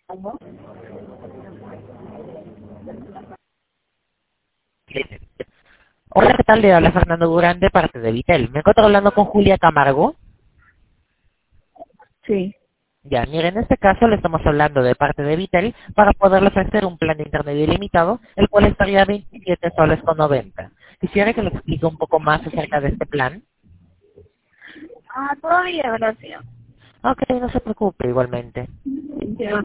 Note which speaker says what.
Speaker 1: Hola, ¿qué tal? Le habla Fernando Durán de parte de Vitel. Me encuentro hablando con Julia Camargo.
Speaker 2: Sí.
Speaker 1: Ya, mire, en este caso le estamos hablando de parte de Vitel para poderle ofrecer un plan de internet ilimitado, el cual estaría a 27 soles con 90. Quisiera que le explique un poco más acerca de este plan.
Speaker 2: Ah, todavía, gracias.
Speaker 1: Ok, no se preocupe, igualmente.
Speaker 2: Ya.